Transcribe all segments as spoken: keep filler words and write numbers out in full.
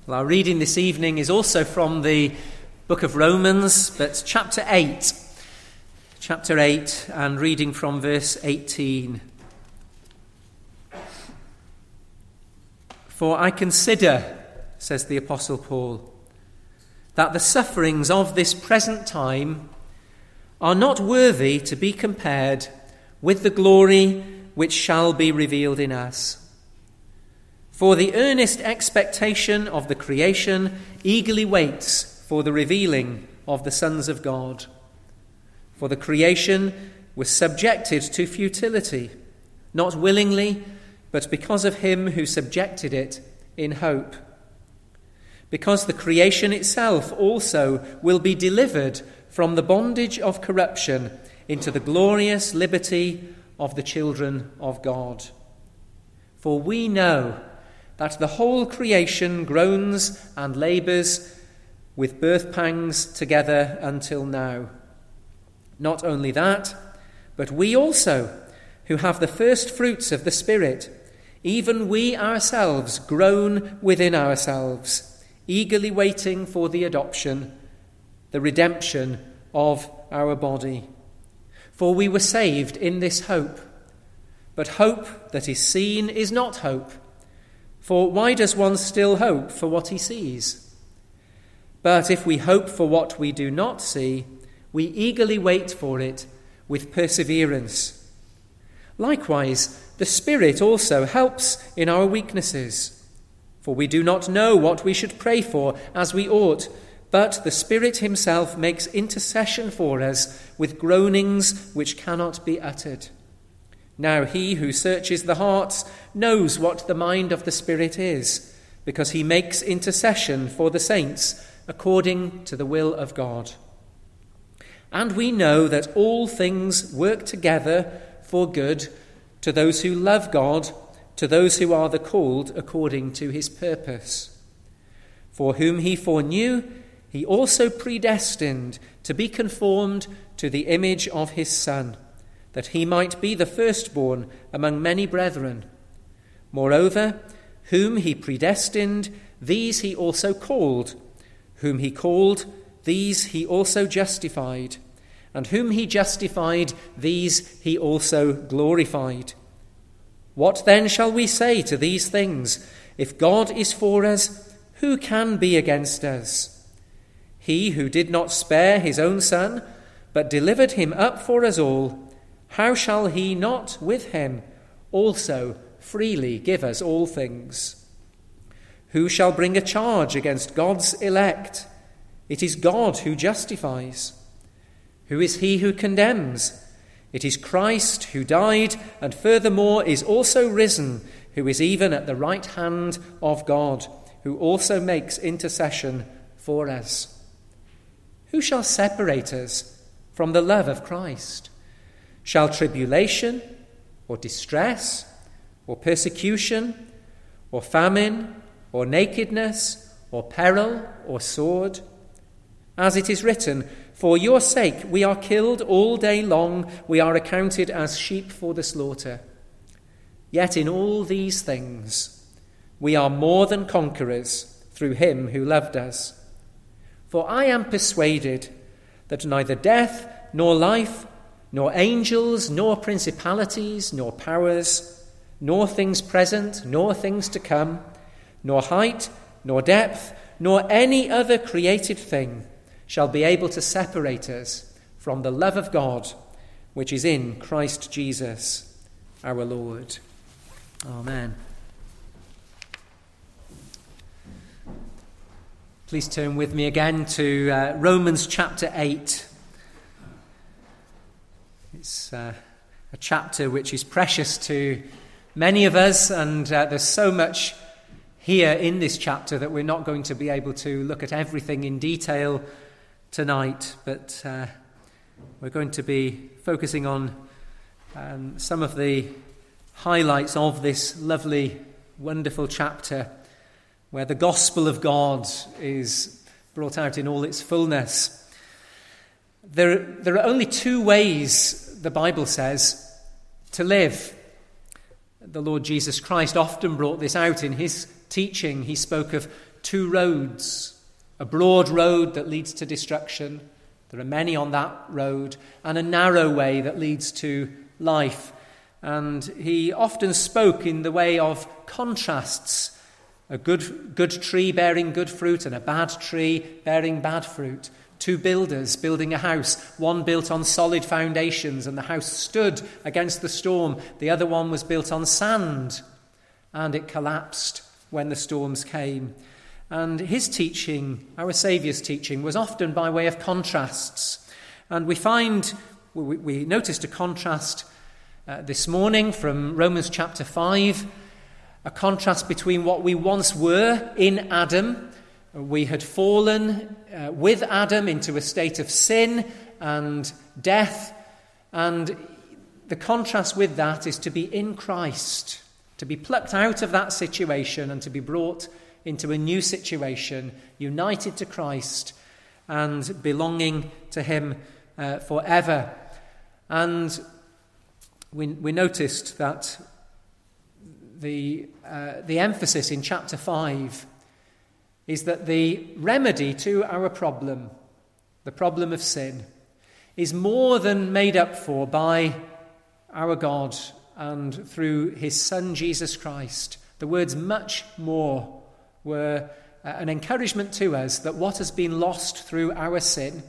Well, our reading this evening is also from the book of Romans, but chapter eight. Chapter eight, and reading from verse eighteen. For I consider, says the Apostle Paul, that the sufferings of this present time are not worthy to be compared with the glory which shall be revealed in us. For the earnest expectation of the creation eagerly waits for the revealing of the sons of God. For the creation was subjected to futility, not willingly, but because of him who subjected it in hope. Because the creation itself also will be delivered from the bondage of corruption into the glorious liberty of the children of God. For we know that the whole creation groans and labours with birth pangs together until now. Not only that, but we also, who have the first fruits of the Spirit, even we ourselves groan within ourselves, eagerly waiting for the adoption, the redemption of our body. For we were saved in this hope. But hope that is seen is not hope. For why does one still hope for what he sees? But if we hope for what we do not see, we eagerly wait for it with perseverance. Likewise, the Spirit also helps in our weaknesses. For we do not know what we should pray for as we ought, but the Spirit himself makes intercession for us with groanings which cannot be uttered. Now he who searches the hearts knows what the mind of the Spirit is, because he makes intercession for the saints according to the will of God. And we know that all things work together for good to those who love God, to those who are the called according to his purpose. For whom he foreknew, he also predestined to be conformed to the image of his Son, that he might be the firstborn among many brethren. Moreover, whom he predestined, these he also called. Whom he called, these he also justified. And whom he justified, these he also glorified. What then shall we say to these things? If God is for us, who can be against us? He who did not spare his own Son, but delivered him up for us all, how shall he not with him also freely give us all things? Who shall bring a charge against God's elect? It is God who justifies. Who is he who condemns? It is Christ who died and furthermore is also risen, who is even at the right hand of God, who also makes intercession for us. Who shall separate us from the love of Christ? Shall tribulation, or distress, or persecution, or famine, or nakedness, or peril, or sword? As it is written, for your sake we are killed all day long, we are accounted as sheep for the slaughter. Yet in all these things we are more than conquerors through him who loved us. For I am persuaded that neither death, nor life, nor angels, nor principalities, nor powers, nor things present, nor things to come, nor height, nor depth, nor any other created thing shall be able to separate us from the love of God, which is in Christ Jesus, our Lord. Amen. Please turn with me again to uh, Romans chapter eight. It's uh, a chapter which is precious to many of us, and uh, there's so much here in this chapter that we're not going to be able to look at everything in detail tonight, but uh, we're going to be focusing on um, some of the highlights of this lovely, wonderful chapter where the gospel of God is brought out in all its fullness. There, there are only two ways, the Bible says, to live. The Lord Jesus Christ often brought this out in his teaching. He spoke of two roads, a broad road that leads to destruction. There are many on that road, and a narrow way that leads to life. And he often spoke in the way of contrasts, a good, good tree bearing good fruit and a bad tree bearing bad fruit. Two builders building a house, one built on solid foundations and the house stood against the storm. The other one was built on sand and it collapsed when the storms came. And his teaching, our Saviour's teaching, was often by way of contrasts. And we find, we, we noticed a contrast uh, this morning from Romans chapter five, a contrast between what we once were in Adam. We had fallen uh, with Adam into a state of sin and death, and the contrast with that is to be in Christ, to be plucked out of that situation and to be brought into a new situation, united to Christ and belonging to him uh, forever. And we, we noticed that the, uh, the emphasis in chapter five is that the remedy to our problem, the problem of sin, is more than made up for by our God and through his Son Jesus Christ. The words much more were an encouragement to us that what has been lost through our sin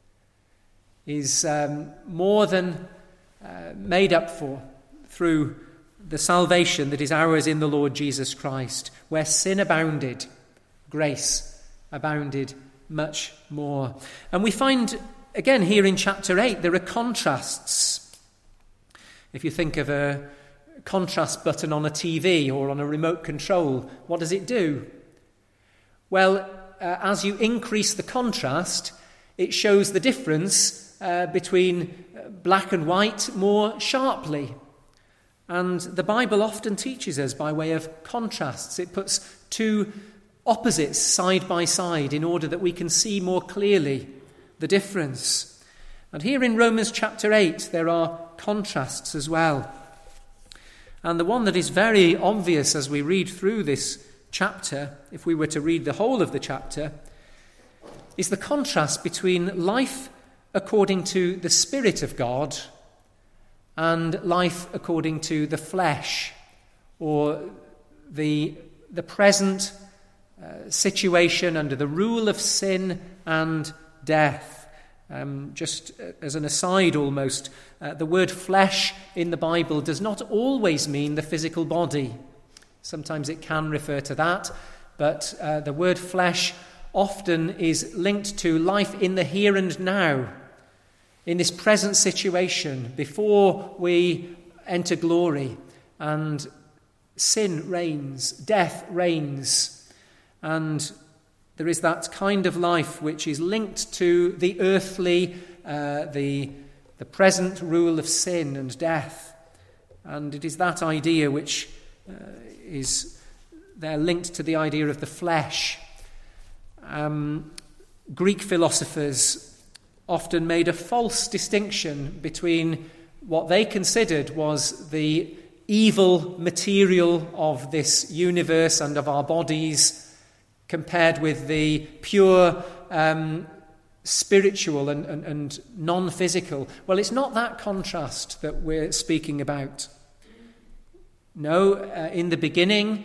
is um, more than uh, made up for through the salvation that is ours in the Lord Jesus Christ. Where sin abounded, grace abounded much more. And we find, again, here in chapter eight, there are contrasts. If you think of a contrast button on a T V or on a remote control, what does it do? Well, uh, as you increase the contrast, it shows the difference uh, between black and white more sharply. And the Bible often teaches us by way of contrasts. It puts two opposites side by side in order that we can see more clearly the difference. And here in Romans chapter eight, there are contrasts as well. And the one that is very obvious as we read through this chapter, if we were to read the whole of the chapter, is the contrast between life according to the Spirit of God and life according to the flesh, or the, the present uh, situation under the rule of sin and death. Um, just as an aside almost, uh, the word flesh in the Bible does not always mean the physical body. Sometimes it can refer to that, but uh, the word flesh often is linked to life in the here and now, in this present situation, before we enter glory, and sin reigns, death reigns, and there is that kind of life which is linked to the earthly, uh, the, the present rule of sin and death, and it is that idea which uh, is there linked to the idea of the flesh. Um, Greek philosophers often made a false distinction between what they considered was the evil material of this universe and of our bodies compared with the pure um, spiritual and, and, and non-physical. Well, it's not that contrast that we're speaking about. No, uh, in the beginning,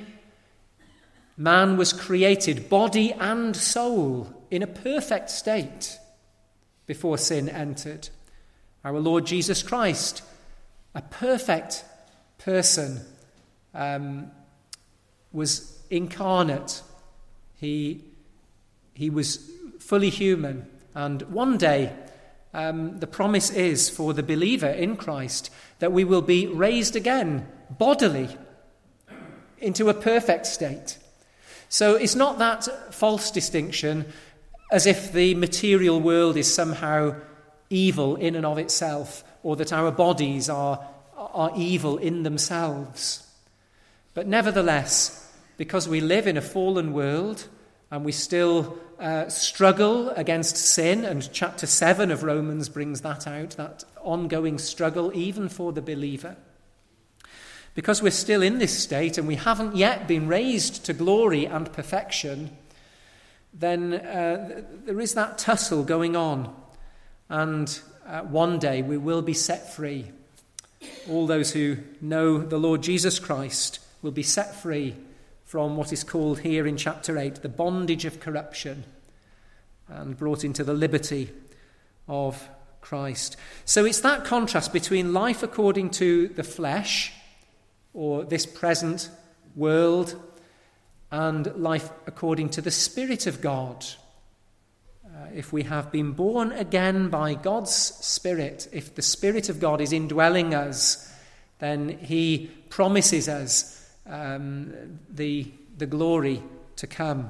man was created, body and soul, in a perfect state before sin entered. Our Lord Jesus Christ, a perfect person, um, was incarnate. He, he was fully human. And one day, um, the promise is for the believer in Christ that we will be raised again, bodily, into a perfect state. So it's not that false distinction as if the material world is somehow evil in and of itself, or that our bodies are, are evil in themselves. But nevertheless, because we live in a fallen world and we still uh, struggle against sin, and chapter seven of Romans brings that out, that ongoing struggle even for the believer. Because we're still in this state and we haven't yet been raised to glory and perfection, then uh, there is that tussle going on. And uh, one day we will be set free. All those who know the Lord Jesus Christ will be set free from what is called here in chapter eight, the bondage of corruption, and brought into the liberty of Christ. So it's that contrast between life according to the flesh, or this present world, and life according to the Spirit of God. Uh, if we have been born again by God's Spirit, if the Spirit of God is indwelling us, then he promises us um, the, the glory to come.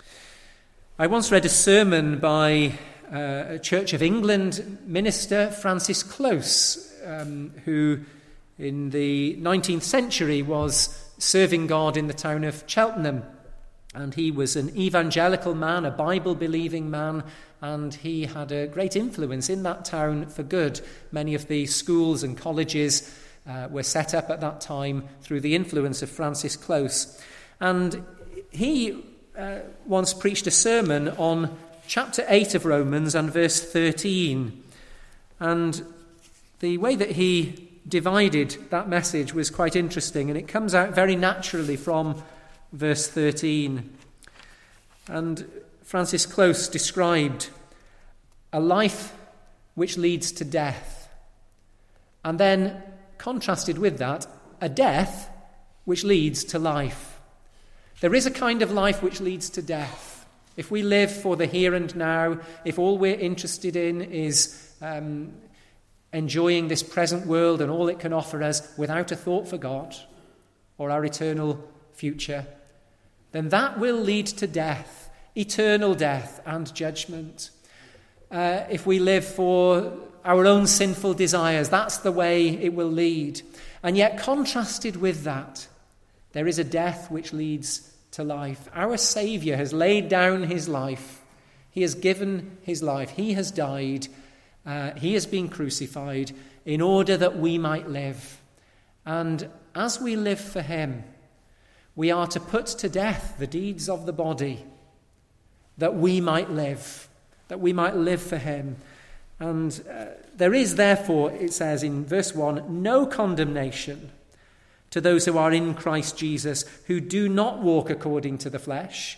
I once read a sermon by uh, a Church of England minister, Francis Close, um, who in the nineteenth century was serving God in the town of Cheltenham. And he was an evangelical man, a Bible-believing man, and he had a great influence in that town for good. Many of the schools and colleges uh, were set up at that time through the influence of Francis Close. And he uh, once preached a sermon on chapter eight of Romans and verse thirteen. And the way that he divided that message was quite interesting, and it comes out very naturally from verse thirteen. And Francis Close described a life which leads to death, and then contrasted with that a death which leads to life. There is a kind of life which leads to death. If we live for the here and now, if all we're interested in is um, enjoying this present world and all it can offer us without a thought for God or our eternal future, then that will lead to death, eternal death and judgment. Uh, if we live for our own sinful desires, that's the way it will lead. And yet, contrasted with that, there is a death which leads to life. Our Saviour has laid down his life. He has given his life. He has died. Uh, he has been crucified in order that we might live. And as we live for him, we are to put to death the deeds of the body, that we might live, that we might live for him. And uh, there is therefore, it says in verse one, no condemnation to those who are in Christ Jesus, who do not walk according to the flesh,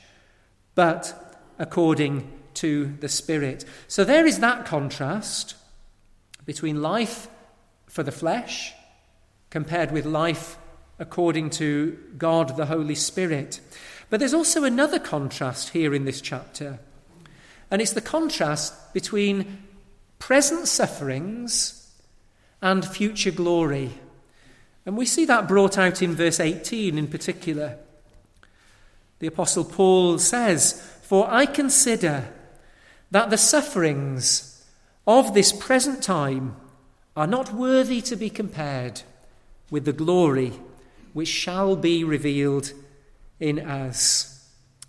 but according to the Spirit. So there is that contrast between life for the flesh compared with life according to God the Holy Spirit. But there's also another contrast here in this chapter, and it's the contrast between present sufferings and future glory. And we see that brought out in verse eighteen in particular. The Apostle Paul says, "For I consider that the sufferings of this present time are not worthy to be compared with the glory which shall be revealed in us."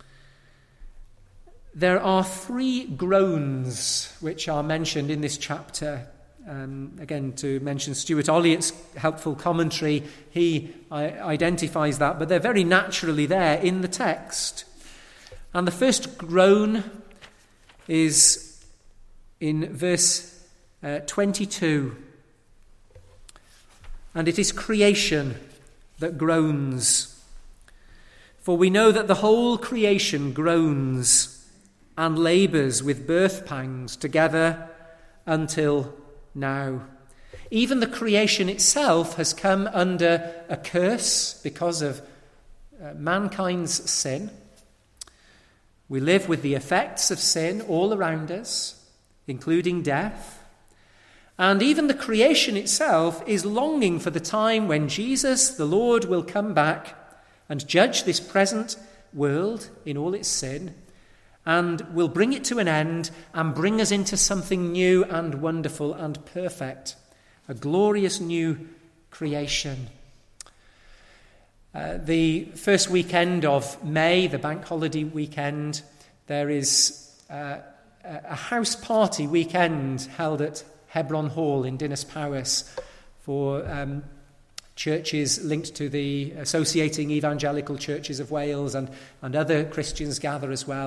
There are three groans which are mentioned in this chapter. Um, again, to mention Stuart Olliott's helpful commentary, he uh, identifies that, but they're very naturally there in the text. And the first groan is in verse uh, twenty-two. And it is creation that groans. For we know that the whole creation groans and labours with birth pangs together until now. Even the creation itself has come under a curse because of uh, mankind's sin. We live with the effects of sin all around us, including death. And even the creation itself is longing for the time when Jesus, the Lord, will come back and judge this present world in all its sin, and will bring it to an end and bring us into something new and wonderful and perfect, a glorious new creation. Uh, the first weekend of May, the bank holiday weekend, there is uh, a house party weekend held at Hebron Hall in Dinas Powys for um, churches linked to the Associating Evangelical Churches of Wales, and, and other Christians gather as well.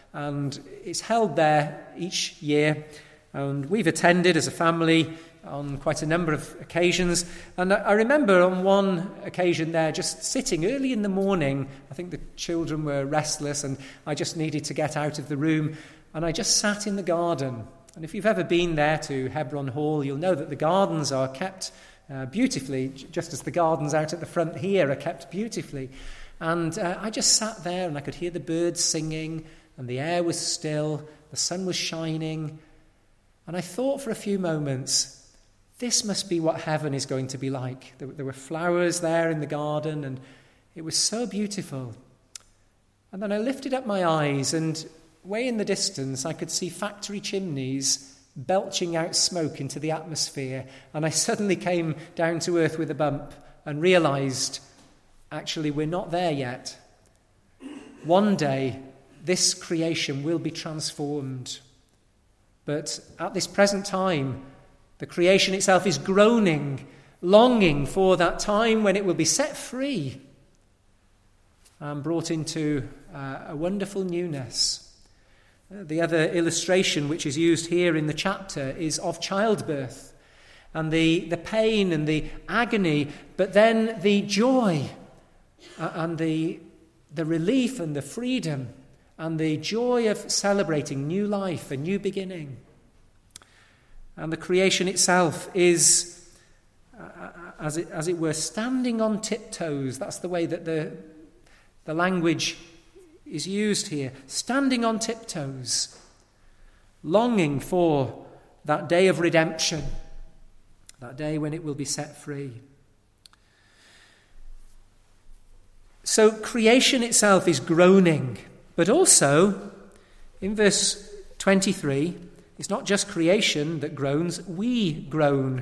and it's held there each year. And we've attended as a family on quite a number of occasions. And I remember on one occasion there, just sitting early in the morning. I think the children were restless and I just needed to get out of the room. And I just sat in the garden. And if you've ever been there to Hebron Hall, you'll know that the gardens are kept uh, beautifully, just as the gardens out at the front here are kept beautifully. And uh, I just sat there and I could hear the birds singing and the air was still, the sun was shining. And I thought for a few moments, this must be what heaven is going to be like. There, there were flowers there in the garden and it was so beautiful. And then I lifted up my eyes and way in the distance I could see factory chimneys belching out smoke into the atmosphere. And I suddenly came down to earth with a bump and realised, actually, we're not there yet. One day, this creation will be transformed. But at this present time, the creation itself is groaning, longing for that time when it will be set free and brought into uh, a wonderful newness. Uh, the other illustration which is used here in the chapter is of childbirth and the, the pain and the agony, but then the joy uh, and the, the relief and the freedom and the joy of celebrating new life, a new beginning. And the creation itself is, uh, as it as it were, standing on tiptoes. That's the way that the, the language is used here. Standing on tiptoes, longing for that day of redemption, that day when it will be set free. So creation itself is groaning, but also, in verse twenty-three, it's not just creation that groans, we groan.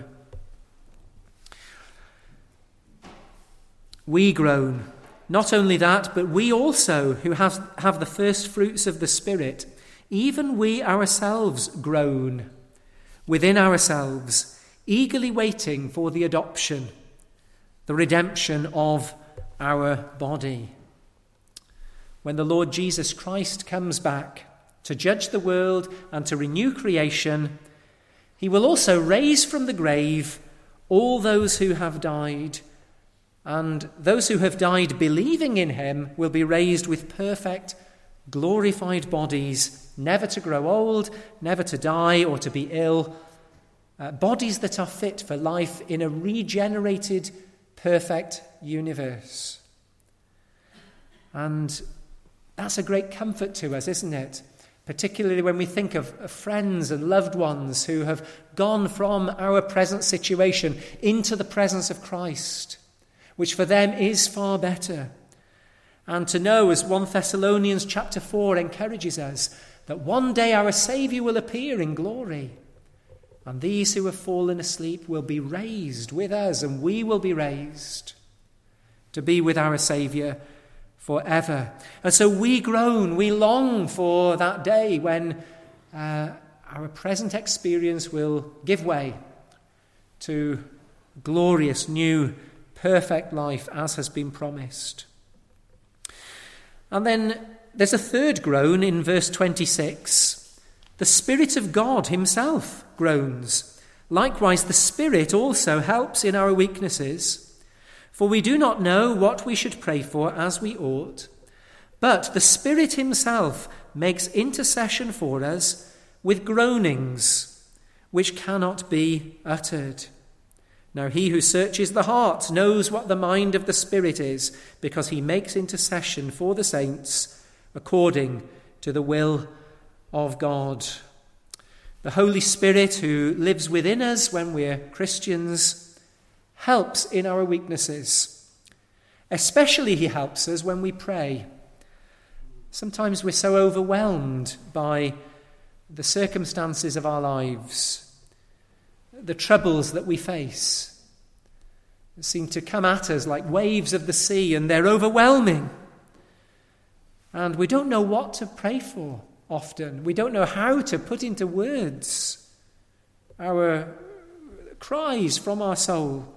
We groan. Not only that, but we also, who have, have the first fruits of the Spirit, even we ourselves groan within ourselves, eagerly waiting for the adoption, the redemption of our body. When the Lord Jesus Christ comes back to judge the world and to renew creation, he will also raise from the grave all those who have died, and those who have died believing in him will be raised with perfect, glorified bodies, never to grow old, never to die or to be ill, uh, bodies that are fit for life in a regenerated, perfect universe. And that's a great comfort to us, isn't it? Particularly when we think of, of friends and loved ones who have gone from our present situation into the presence of Christ, which for them is far better. And to know, as First Thessalonians chapter four encourages us, that one day our Saviour will appear in glory, and these who have fallen asleep will be raised with us, and we will be raised to be with our Saviour forever. And so we groan, we long for that day when uh, our present experience will give way to glorious, new, perfect life as has been promised. And then there's a third groan in verse twenty-six. The Spirit of God himself groans. Likewise, the Spirit also helps in our weaknesses. For we do not know what we should pray for as we ought, but the Spirit himself makes intercession for us with groanings which cannot be uttered. Now he who searches the heart knows what the mind of the Spirit is, because he makes intercession for the saints according to the will of God. The Holy Spirit, who lives within us when we're Christians, helps in our weaknesses. Especially he helps us when we pray. Sometimes we're so overwhelmed by the circumstances of our lives, the troubles that we face. They seem to come at us like waves of the sea, and they're overwhelming. And we don't know what to pray for often. We don't know how to put into words our cries from our soul.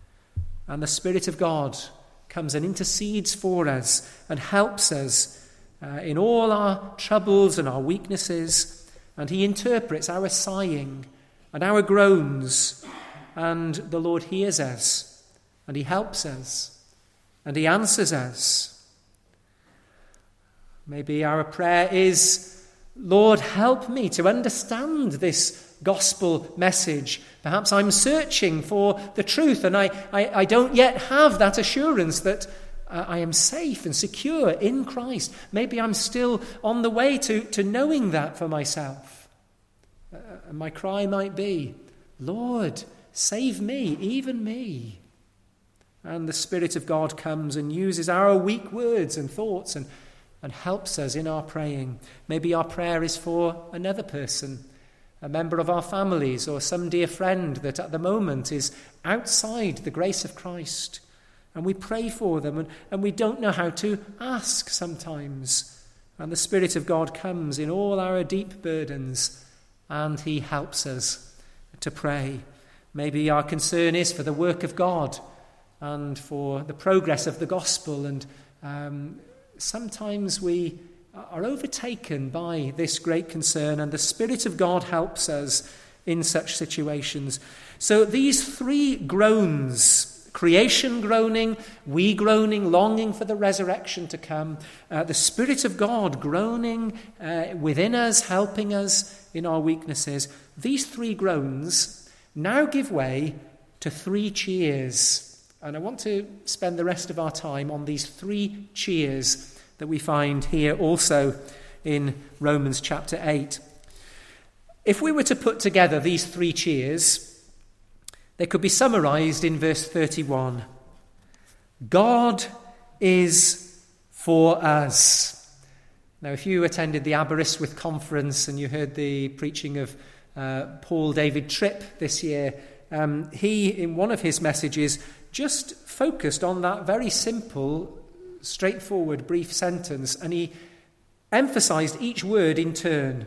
And the Spirit of God comes and intercedes for us and helps us uh, in all our troubles and our weaknesses, and he interprets our sighing and our groans, and the Lord hears us, and he helps us, and he answers us. Maybe our prayer is, Lord, help me to understand this gospel message. Perhaps I'm searching for the truth, and I, I, I don't yet have that assurance that uh, I am safe and secure in Christ. Maybe I'm still on the way to, to knowing that for myself. Uh, and my cry might be, Lord, save me, even me. And the Spirit of God comes and uses our weak words and thoughts and, and helps us in our praying. Maybe our prayer is for another person, a member of our families, or some dear friend that at the moment is outside the grace of Christ. And we pray for them, and, and we don't know how to ask sometimes. And the Spirit of God comes in all our deep burdens, and he helps us to pray. Maybe our concern is for the work of God and for the progress of the gospel, and um, sometimes we are overtaken by this great concern, and the Spirit of God helps us in such situations. So these three groans, creation groaning, we groaning, longing for the resurrection to come, uh, the Spirit of God groaning uh, within us, helping us in our weaknesses, these three groans now give way to three cheers. And I want to spend the rest of our time on these three cheers that we find here also in Romans chapter eight. If we were to put together these three cheers, they could be summarized in verse thirty-one. God is for us. Now, if you attended the Aberystwyth conference and you heard the preaching of uh, Paul David Tripp this year, um, he, in one of his messages, just focused on that very simple, straightforward, brief sentence, and he emphasized each word in turn.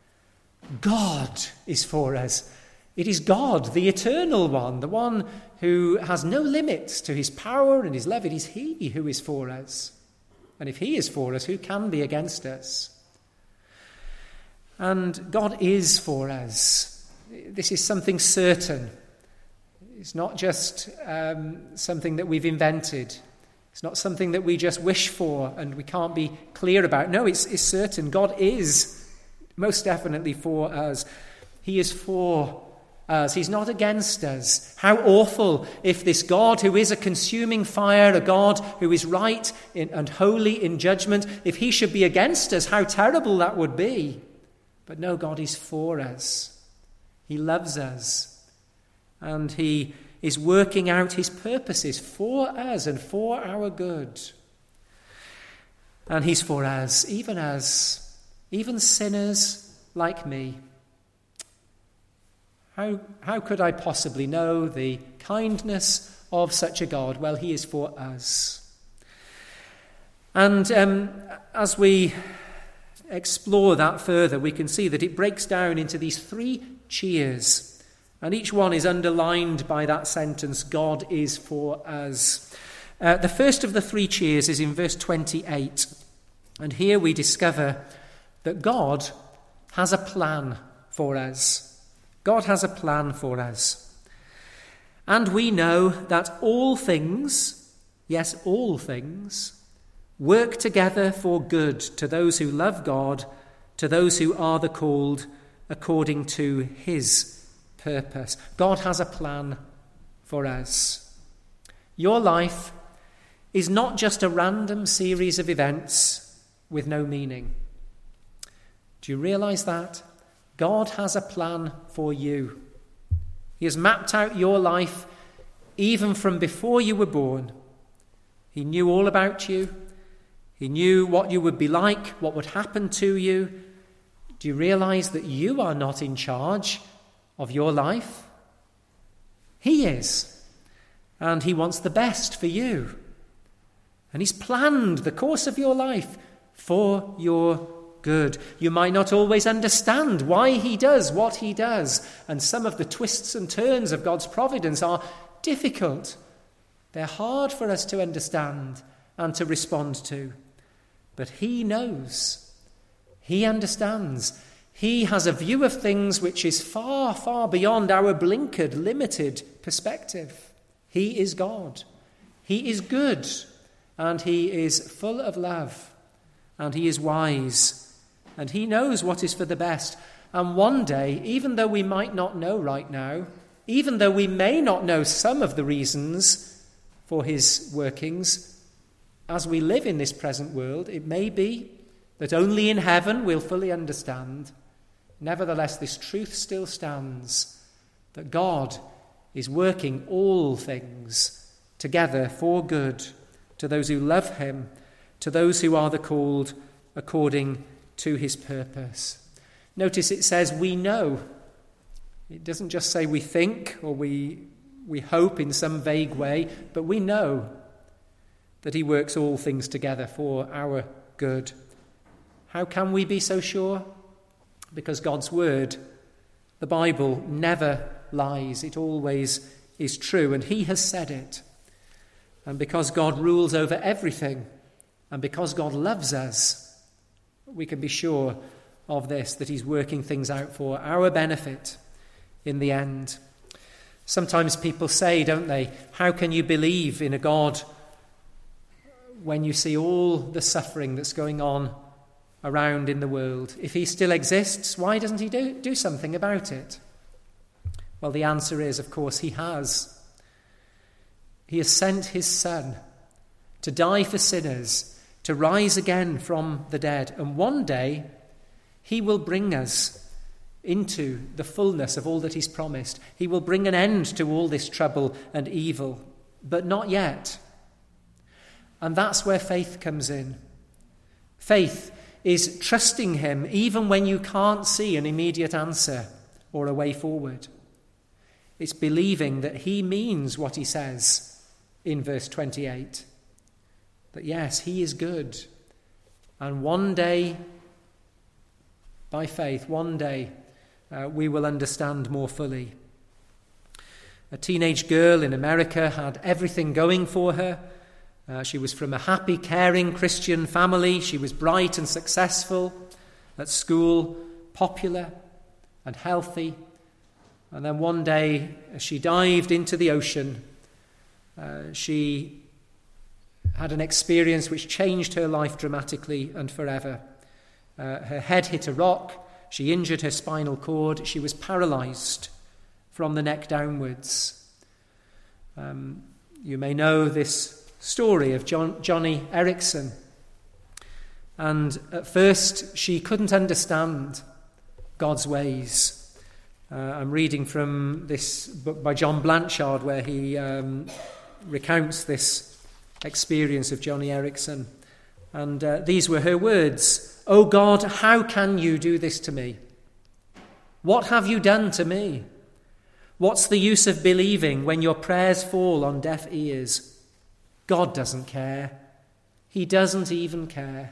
God is for us. It is God, the eternal one, the one who has no limits to his power and his love. It is he who is for us. And if he is for us, who can be against us? And God is for us. This is something certain. It's not just um, something that we've invented. It's not something that we just wish for and we can't be clear about. No, it's, it's certain. God is most definitely for us. He is for us. He's not against us. How awful if this God who is a consuming fire, a God who is right in, and holy in judgment, if he should be against us, how terrible that would be. But no, God is for us. He loves us. And he is working out his purposes for us and for our good. And he's for us, even as, even sinners like me. How, how could I possibly know the kindness of such a God? Well, he is for us. And um, as we explore that further, we can see that it breaks down into these three cheers. And each one is underlined by that sentence, God is for us. Uh, the first of the three cheers is in verse twenty-eight. And here we discover that God has a plan for us. God has a plan for us. And we know that all things, yes, all things, work together for good to those who love God, to those who are the called according to his purpose. God has a plan for us. Your life is not just a random series of events with no meaning. Do you realize that? God has a plan for you. He has mapped out your life even from before you were born. He knew all about you. He knew what you would be like, what would happen to you. Do you realize that you are not in charge of your life? He is. And he wants the best for you. And he's planned the course of your life for your good. You might not always understand why he does what he does. And some of the twists and turns of God's providence are difficult. They're hard for us to understand and to respond to. But he knows. He understands. He has a view of things which is far, far beyond our blinkered, limited perspective. He is God. He is good, and he is full of love, and he is wise, and he knows what is for the best. And one day, even though we might not know right now, even though we may not know some of the reasons for his workings, as we live in this present world, it may be that only in heaven we'll fully understand. Nevertheless, this truth still stands, that God is working all things together for good to those who love him, to those who are the called according to his purpose. Notice it says we know. It doesn't just say we think or we, we hope in some vague way, but we know that he works all things together for our good. How can we be so sure? Because God's word, the Bible, never lies. It always is true, and he has said it. And because God rules over everything, and because God loves us, we can be sure of this, that he's working things out for our benefit in the end. Sometimes people say, don't they, how can you believe in a God when you see all the suffering that's going on around in the world? If he still exists, why doesn't he do, do something about it? Well, the answer is, of course, he has. He has sent his Son to die for sinners, to rise again from the dead, and one day he will bring us into the fullness of all that he's promised. He will bring an end to all this trouble and evil, but not yet. And that's where faith comes in. Faith is trusting him even when you can't see an immediate answer or a way forward. It's believing that he means what he says in verse twenty-eight. That yes, he is good. And one day, by faith, one day, uh, we will understand more fully. A teenage girl in America had everything going for her. Uh, she was from a happy, caring Christian family. She was bright and successful at school, popular and healthy. And then one day, as she dived into the ocean, uh, she had an experience which changed her life dramatically and forever. Uh, her head hit a rock. She injured her spinal cord. She was paralyzed from the neck downwards. Um, you may know this story of John, Joni Eareckson. And at first, she couldn't understand God's ways. Uh, I'm reading from this book by John Blanchard, where he um, recounts this experience of Joni Eareckson. And uh, these were her words. "Oh God, how can you do this to me? What have you done to me? What's the use of believing when your prayers fall on deaf ears? God doesn't care. He doesn't even care."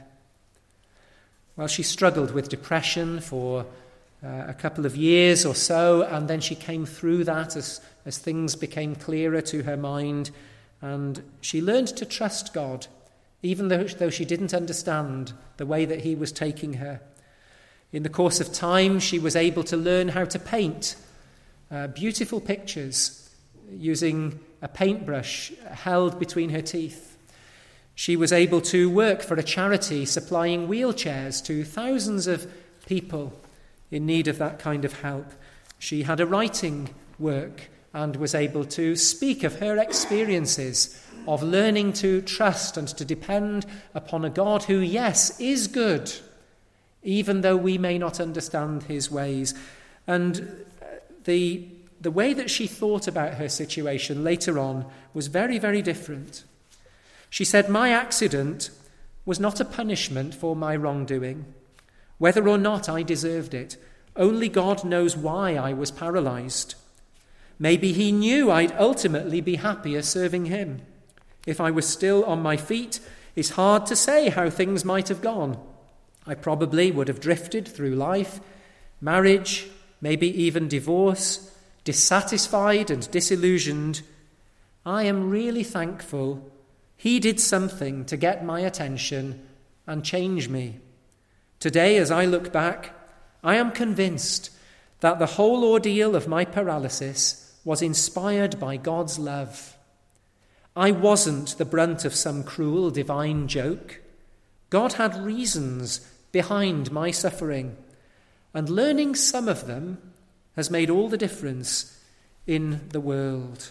Well, she struggled with depression for uh, a couple of years or so, and then she came through that as, as things became clearer to her mind, and she learned to trust God, even though, though she didn't understand the way that he was taking her. In the course of time, she was able to learn how to paint uh, beautiful pictures using a paintbrush held between her teeth. She was able to work for a charity supplying wheelchairs to thousands of people in need of that kind of help. She had a writing work and was able to speak of her experiences of learning to trust and to depend upon a God who, yes, is good, even though we may not understand his ways. And the, the way that she thought about her situation later on was very, very different. She said, "My accident was not a punishment for my wrongdoing, whether or not I deserved it. Only God knows why I was paralyzed. Maybe he knew I'd ultimately be happier serving him. If I was still on my feet, it's hard to say how things might have gone. I probably would have drifted through life, marriage, maybe even divorce, dissatisfied and disillusioned. I am really thankful he did something to get my attention and change me. Today, as I look back, I am convinced that the whole ordeal of my paralysis was inspired by God's love. I wasn't the brunt of some cruel divine joke. God had reasons behind my suffering, and learning some of them has made all the difference in the world.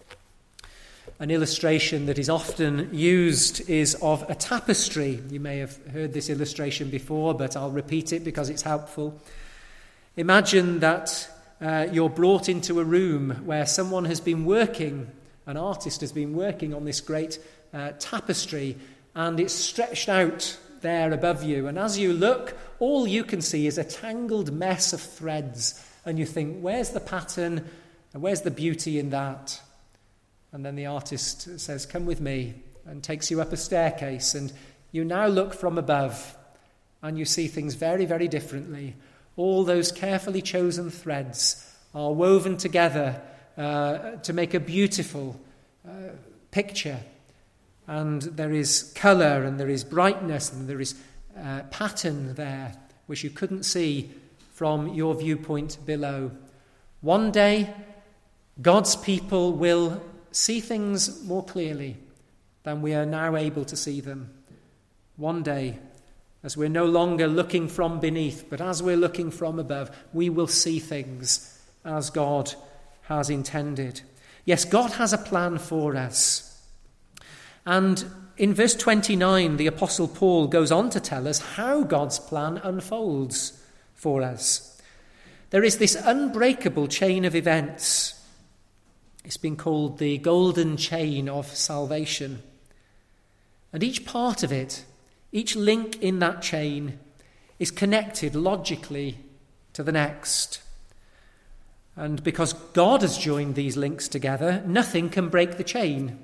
An illustration that is often used is of a tapestry. You may have heard this illustration before, but I'll repeat it because it's helpful. Imagine that uh, you're brought into a room where someone has been working, an artist has been working on this great uh, tapestry, and it's stretched out there above you. And as you look, all you can see is a tangled mess of threads. And you think, where's the pattern? And where's the beauty in that? And then the artist says, come with me, and takes you up a staircase. And you now look from above, and you see things very, very differently. All those carefully chosen threads are woven together uh, to make a beautiful uh, picture. And there is colour, and there is brightness, and there is uh, pattern there, which you couldn't see from your viewpoint below. One day, God's people will see things more clearly than we are now able to see them. One day, as we're no longer looking from beneath, but as we're looking from above, we will see things as God has intended. Yes, God has a plan for us. And in verse twenty-nine, the Apostle Paul goes on to tell us how God's plan unfolds for us. There is this unbreakable chain of events. It's been called the golden chain of salvation. And each part of it, each link in that chain, is connected logically to the next. And because God has joined these links together, nothing can break the chain.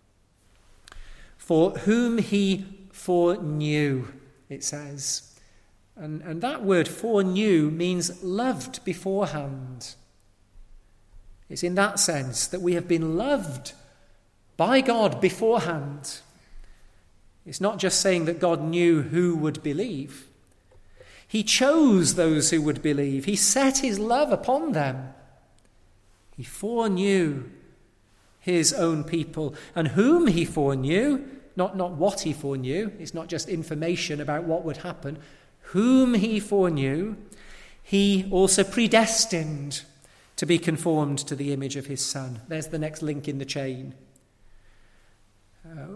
For whom he foreknew, it says. And, and that word foreknew means loved beforehand. It's in that sense that we have been loved by God beforehand. It's not just saying that God knew who would believe. He chose those who would believe. He set his love upon them. He foreknew his own people. And whom he foreknew, not, not what he foreknew, it's not just information about what would happen. Whom he foreknew, he also predestined to be conformed to the image of his Son. There's the next link in the chain. Uh,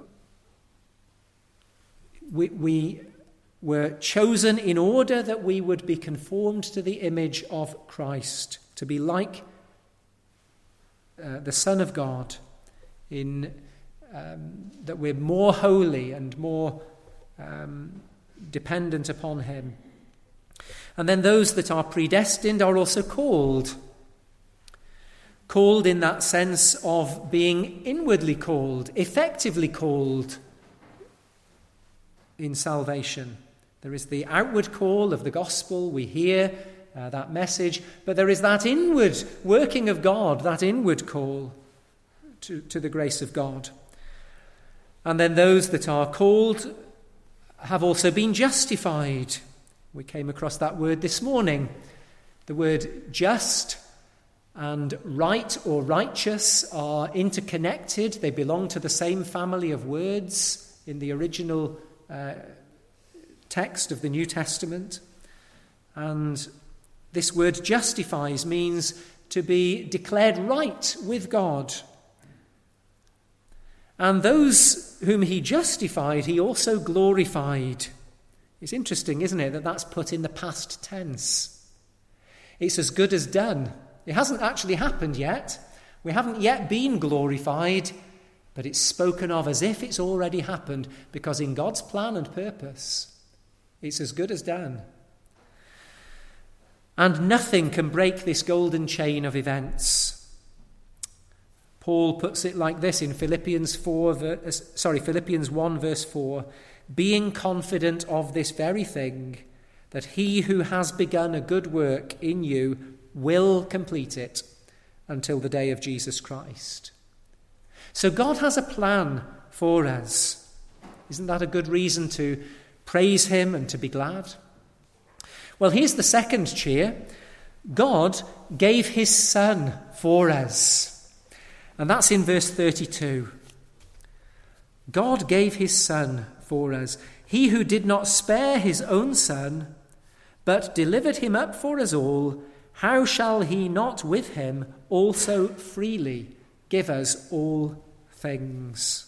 we, we were chosen in order that we would be conformed to the image of Christ, to be like uh, the Son of God, in um, that we're more holy and more um, dependent upon him. And then those that are predestined are also called. Called in that sense of being inwardly called, effectively called in salvation. There is the outward call of the gospel, we hear uh, that message, but there is that inward working of God, that inward call to, to the grace of God. And then those that are called have also been justified. We came across that word this morning. The word just and right or righteous are interconnected. They belong to the same family of words in the original uh, text of the New Testament. And this word justifies means to be declared right with God. And those whom he justified, he also glorified. It's interesting, isn't it, that that's put in the past tense. It's as good as done. It hasn't actually happened yet. We haven't yet been glorified, but it's spoken of as if it's already happened, because in God's plan and purpose, it's as good as done. And nothing can break this golden chain of events. Paul puts it like this in Philippians four, sorry, Philippians one verse four, being confident of this very thing, that he who has begun a good work in you will complete it until the day of Jesus Christ. So God has a plan for us. Isn't that a good reason to praise him and to be glad? Well, here's the second cheer. God gave his Son for us. And that's in verse thirty-two. God gave his Son for us. He who did not spare his own Son, but delivered him up for us all, how shall he not with him also freely give us all things?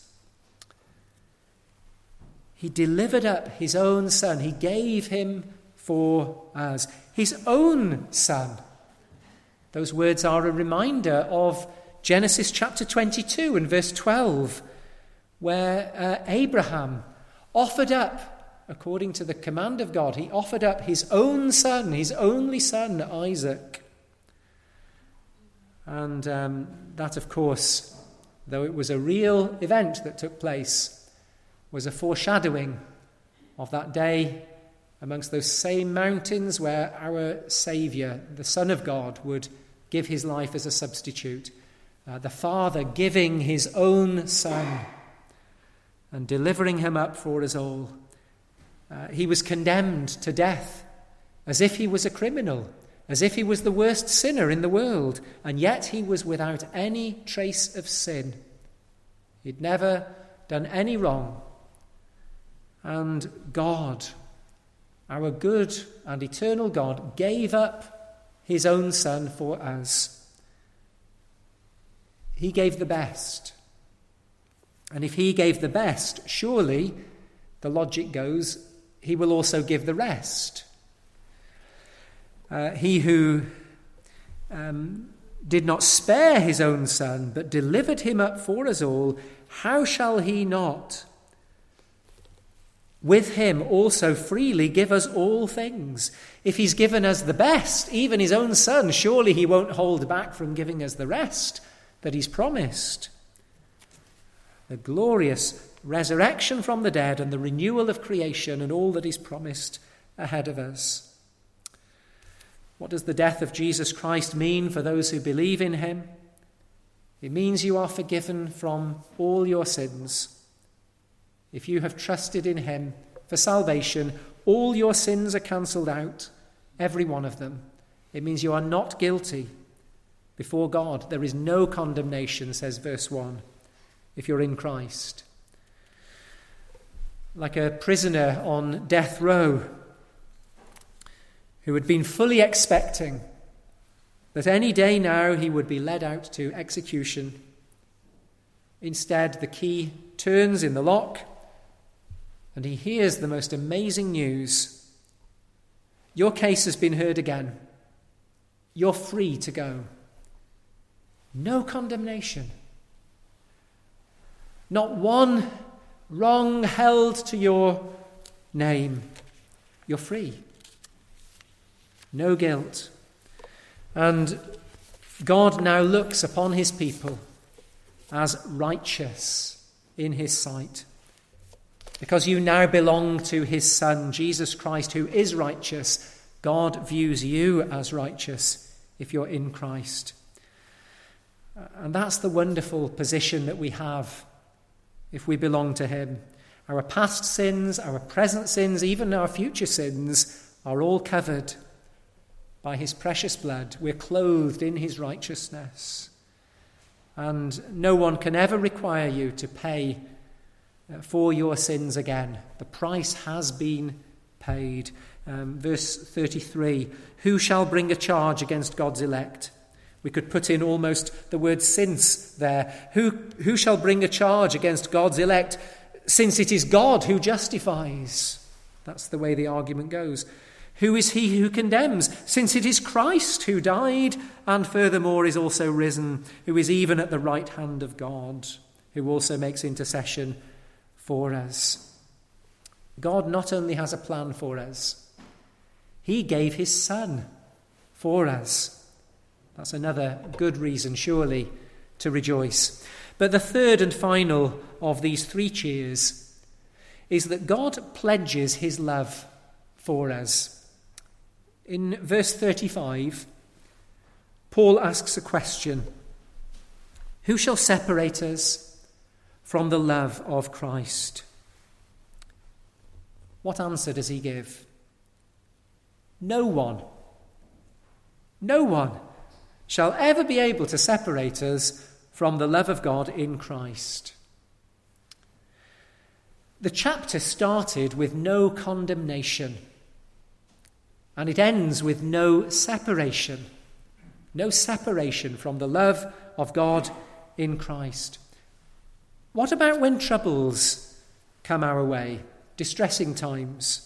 He delivered up his own Son. He gave him for us. His own Son. Those words are a reminder of Genesis chapter twenty-two and verse twelve, where uh, Abraham offered up, according to the command of God, he offered up his own son, his only son, Isaac. And um, that, of course, though it was a real event that took place, was a foreshadowing of that day amongst those same mountains where our Saviour, the Son of God, would give his life as a substitute. Uh, the Father giving his own Son and delivering him up for us all. Uh, he was condemned to death as if he was a criminal, as if he was the worst sinner in the world, and yet he was without any trace of sin. He'd never done any wrong. And God, our good and eternal God, gave up his own Son for us. He gave the best. And if he gave the best, surely, the logic goes, he will also give the rest. Uh, he who um, did not spare his own Son, but delivered him up for us all, how shall he not with him also freely give us all things? If he's given us the best, even his own Son, surely he won't hold back from giving us the rest that he's promised. The glorious resurrection from the dead and the renewal of creation and all that is promised ahead of us. What does the death of Jesus Christ mean for those who believe in him? It means you are forgiven from all your sins. If you have trusted in him for salvation, all your sins are cancelled out, every one of them. It means you are not guilty before God. There is no condemnation, says verse one. If you're in Christ. Like a prisoner on death row who had been fully expecting that any day now he would be led out to execution. Instead, the key turns in the lock and he hears the most amazing news. Your case has been heard again. You're free to go. No condemnation. Not one wrong held to your name. You're free. No guilt. And God now looks upon his people as righteous in his sight. Because you now belong to his Son, Jesus Christ, who is righteous. God views you as righteous if you're in Christ. And that's the wonderful position that we have if we belong to him. Our past sins, our present sins, even our future sins are all covered by his precious blood. We're clothed in his righteousness. And no one can ever require you to pay for your sins again. The price has been paid. Um, verse thirty-three, who shall bring a charge against God's elect? We could put in almost the word since there. Who, who shall bring a charge against God's elect, since it is God who justifies? That's the way the argument goes. Who is he who condemns, since it is Christ who died and furthermore is also risen, who is even at the right hand of God, who also makes intercession for us? God not only has a plan for us, he gave his Son for us. That's another good reason, surely, to rejoice. But the third and final of these three cheers is that God pledges his love for us. In verse thirty-five, Paul asks a question. Who shall separate us from the love of Christ? What answer does he give? No one, no one shall ever be able to separate us from the love of God in Christ. The chapter started with no condemnation, and it ends with no separation. No separation from the love of God in Christ. What about when troubles come our way, distressing times?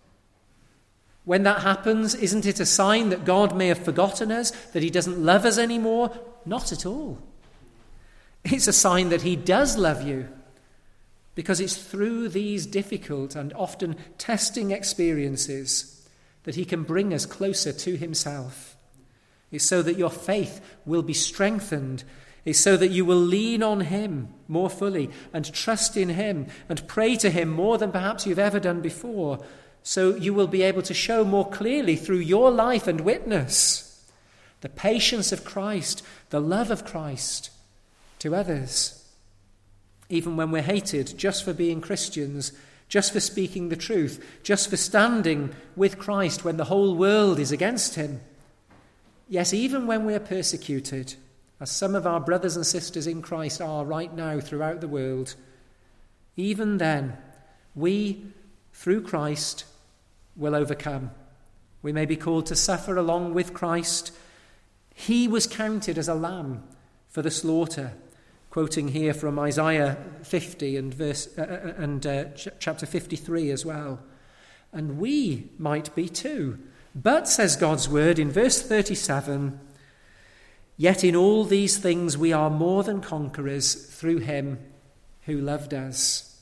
When that happens, isn't it a sign that God may have forgotten us, that he doesn't love us anymore? Not at all. It's a sign that he does love you, because it's through these difficult and often testing experiences that he can bring us closer to himself. It's so that your faith will be strengthened. It's so that you will lean on him more fully and trust in him and pray to him more than perhaps you've ever done before. So you will be able to show more clearly through your life and witness the patience of Christ, the love of Christ to others. Even when we're hated just for being Christians, just for speaking the truth, just for standing with Christ when the whole world is against him. Yes, even when we are persecuted, as some of our brothers and sisters in Christ are right now throughout the world, even then, we, through Christ, will overcome. We may be called to suffer along with Christ. He was counted as a lamb for the slaughter, quoting here from Isaiah fifty and verse uh, and uh, ch- chapter fifty-three as well. And we might be too. But, says God's word in verse thirty-seven, yet in all these things we are more than conquerors through him who loved us.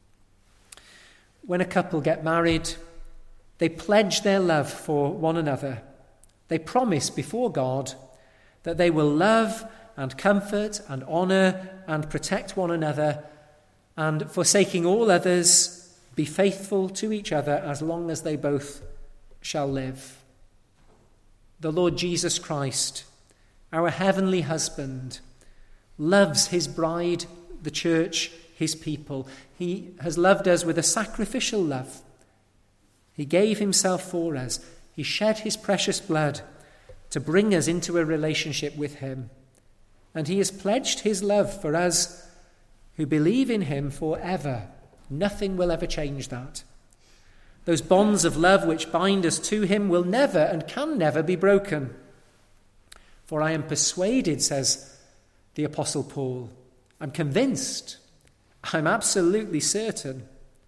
When a couple get married, they pledge their love for one another. They promise before God that they will love and comfort and honour and protect one another, and forsaking all others, be faithful to each other as long as they both shall live. The Lord Jesus Christ, our heavenly husband, loves his bride, the church, his people. He has loved us with a sacrificial love. He gave himself for us. He shed his precious blood to bring us into a relationship with him. And he has pledged his love for us who believe in him forever. Nothing will ever change that. Those bonds of love which bind us to him will never and can never be broken. For I am persuaded, says the Apostle Paul, I'm convinced, I'm absolutely certain.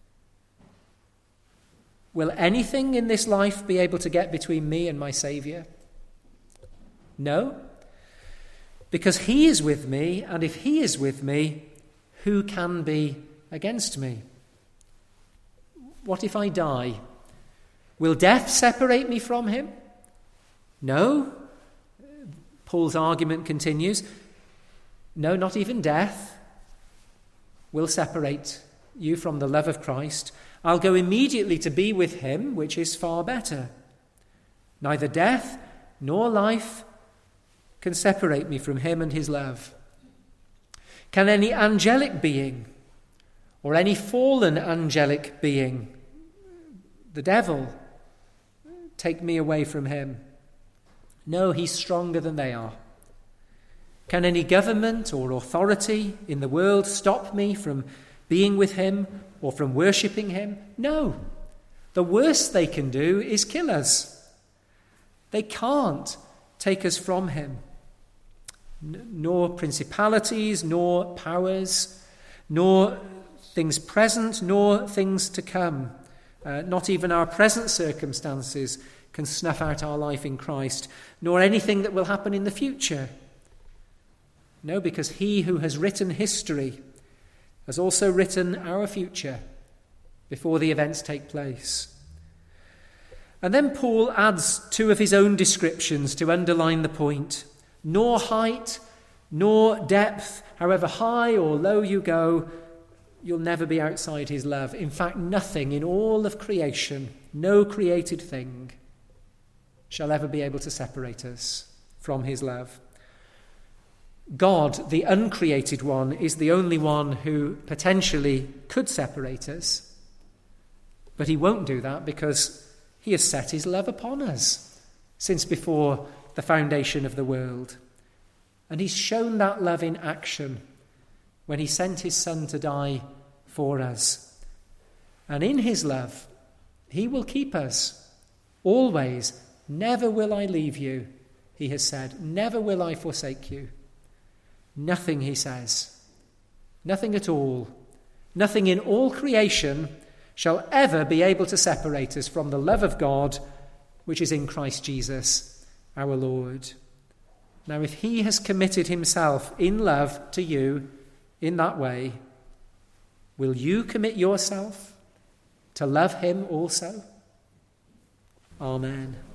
Will anything in this life be able to get between me and my Saviour? No, because he is with me, and if he is with me, who can be against me? What if I die? Will death separate me from him? No. Paul's argument continues. No, not even death will separate you from the love of Christ. I'll go immediately to be with him, which is far better. Neither death nor life can separate me from him and his love. Can any angelic being or any fallen angelic being, the devil, take me away from him? No, he's stronger than they are. Can any government or authority in the world stop me from being with him or from worshipping him? No. The worst they can do is kill us. They can't take us from him. N- nor principalities, nor powers, nor things present, nor things to come. Uh, not even our present circumstances can snuff out our life in Christ, nor anything that will happen in the future. No, because he who has written history has also written our future before the events take place. And then Paul adds two of his own descriptions to underline the point. Nor height, nor depth, however high or low you go, you'll never be outside his love. In fact, nothing in all of creation, no created thing, shall ever be able to separate us from his love. God, the uncreated one, is the only one who potentially could separate us. But he won't do that because he has set his love upon us since before the foundation of the world. And he's shown that love in action when he sent his Son to die for us. And in his love, he will keep us always. Never will I leave you, he has said. Never will I forsake you. Nothing, he says, nothing at all, nothing in all creation shall ever be able to separate us from the love of God, which is in Christ Jesus, our Lord. Now, if he has committed himself in love to you in that way, will you commit yourself to love him also? Amen.